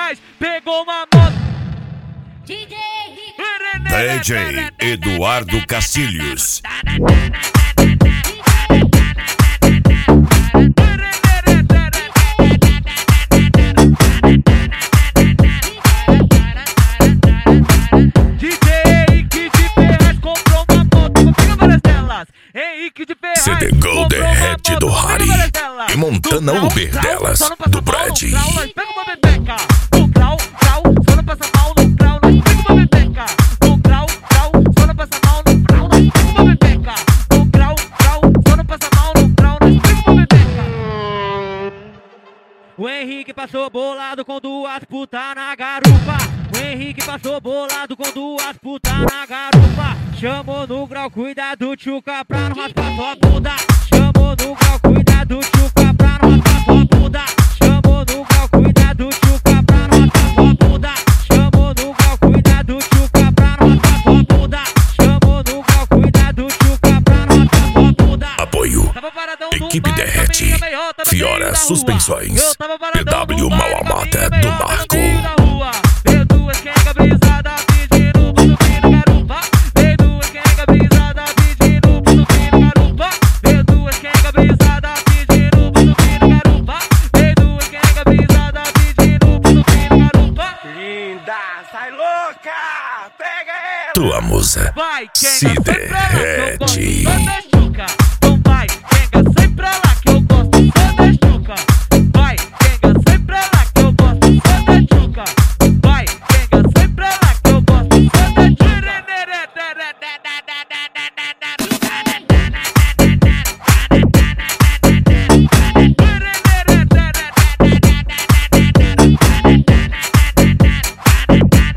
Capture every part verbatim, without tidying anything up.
Ferraz pegou uma moto. D J D J Eduardo Cacilhos. C D Gold derrete do Harry e Montana Uber delas, do Brad. Pega uma bebeca, no grau, grau, só não passa mal no grau. Pega uma bebeca, no grau, grau, só não passa mal no grau. Pega uma bebeca, no grau, grau, só não passa mal no grau. Pega uma bebeca. O Henrique passou bolado com duas putas na garupa. O Henrique passou bolado com duas putas na garupa. Chamou no grau, cuidado, tchuca, pra não raspar sua bunda. Chamou no grau, cuidado, tchuca, pra não raspar sua bunda. Chamou no grau, cuidado, tchuca, pra não raspar sua bunda. Chamou no grau, cuidado, tchuca, pra não raspar sua bunda. Chamou no grau, cuidado, tchuca, pra não raspar sua bunda. Apoio Equipe Derrete, Fiora Suspensões, P W Mal Amada do Marco. Sai louca, pega ela. Tua musa se derrete. Então vai, pega sai pra lá que eu gosto só da chuca. Vai, pega sai pra lá que eu gosto só da chuca. Vai, pega sai pra lá que eu gosto só da chuca.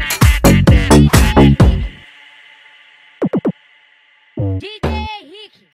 D J Rick.